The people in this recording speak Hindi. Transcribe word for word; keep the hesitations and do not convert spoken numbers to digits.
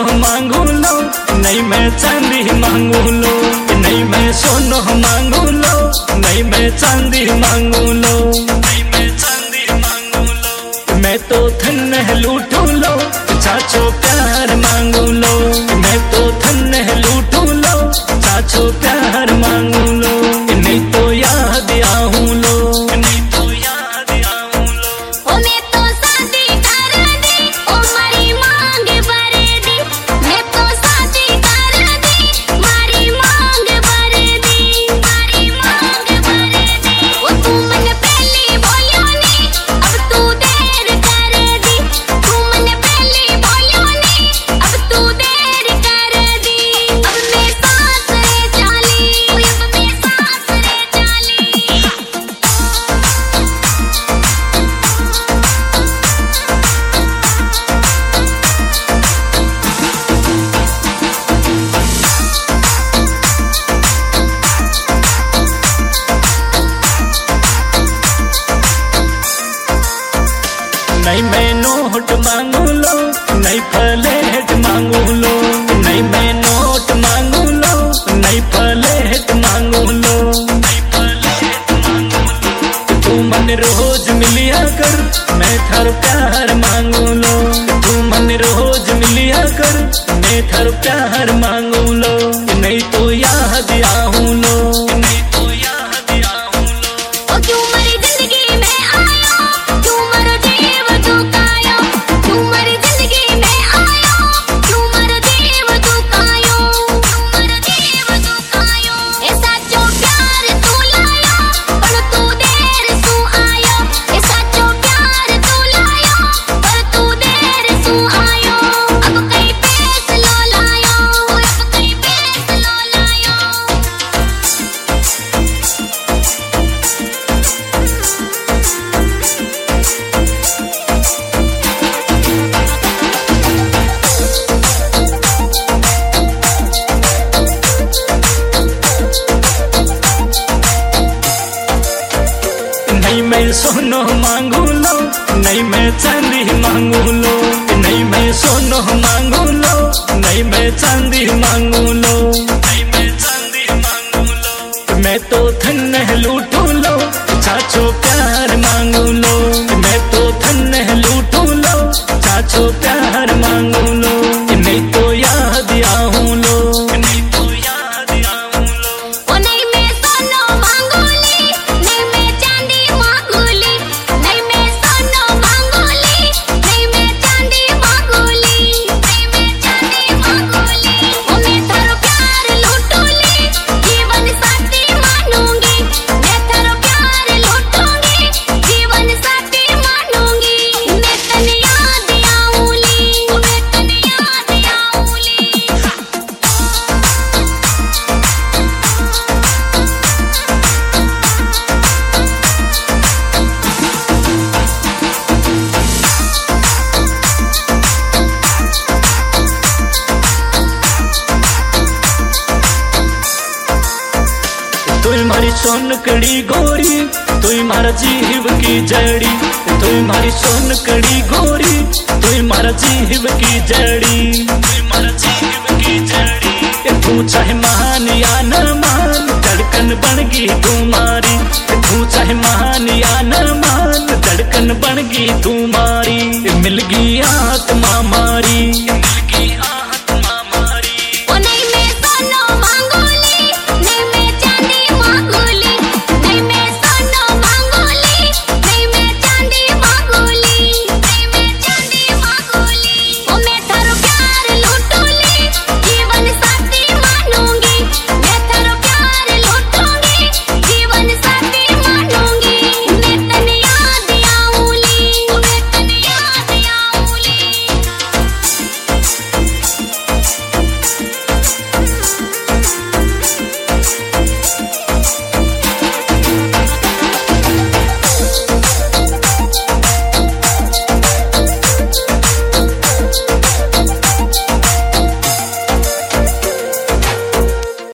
मांगू लो, नहीं मैं चांदी मांगू लो, नहीं मैं सोना मांगू लो, नहीं मैं चांदी मांगू लो, नहीं मैं चांदी मांगू लो। मैं तो धन लूटू लो, चाचो प्यार मांगू लो, मैं तो धन लूटू लो, चाचो प्यार मांगू लो, नहीं तो याद आऊं लो, नहीं तो याद आऊं लो। ओ मैं तो शादी कर दी, ओ मारी मांग भर दी, मैं तो शादी कर दी, मारी मांग भर दी, मारी मांग भर दी। ओ तू मन पहले बोलियो नी, अब तू देर कर दी, तू मन पहले बोलियो नी, अब तू देर कर दी। अब मैं सास रे चाली, अब मैं सास रे चाली। नहीं मैं नोट मांगू लो, नहीं प्लेट मांगू लो, नहीं मैं नोट मांगू लो, नहीं प्लेट मांगू लो, नहीं प्लेट मांगू लो। तू मन रोज मिलिया कर, मैं थार प्यार मांगू लो, तू मन रोज मिलिया कर, मैं थार प्यार मांगू लो, नहीं तो याद आऊं लो, नहीं तो याद आऊं लो। ओ क्यों मरी जिंदगी में आयो, क्यों मरो जीव दुखायो, क्यों मरी जिंदगी में आयो, क्यों मरो जीव दुखायो, क्यों मरो जीव दुखायो। ऐसा जो प्यार तू लायो, पर तू देर सु आयो, ऐसा जो प्यार तू लायो, पर तू देर सु आयो। अब कई फैसलो लायो, अब कई फैसलो लायो। नहीं मैं सोनो मांगू लो, नहीं मैं चांदी मांगू लो, नहीं मैं सोनो मांगू लो, नहीं मैं चांदी मांगू लो, नहीं मैं चांदी मांगू लो। मैं तो धन लूटू लो, चाचो प्यार मांगू लो, मैं तो धन लूटू लो, चाचो प्यार मांगू लो, नहीं तो याद आऊं लो, नहीं तो याद आऊं लो। ओ नहीं मैं सोनो मांगूली, नहीं मैं चांदी मांगूली, नहीं मैं सोनो मांगूली, नहीं मैं चांदी मांगूली, नहीं मैं चांदी मांगूली। ओ मैं थारो प्यार लूटूली, जीवन साथी मानूंगी, मैं थारो प्यार लूटूंगी, जीवन साथी मानूंगी, मैं तने याद आऊंली, ओ मैं तने याद आऊंली। तू मारी सोन कड़ी गोरी, तू मारा जीव की जड़ी, तू मारी सोन कड़ी गोरी, तू मारा जीव की जड़ी, तू मारा जीव की जड़ी। तू चाहे महान या न मान, धड़कन बन गई तुम्हारी, तू चाहे महान या न मान, धड़कन बन गई तुम्हारी, मिल गई आत्मा मारी।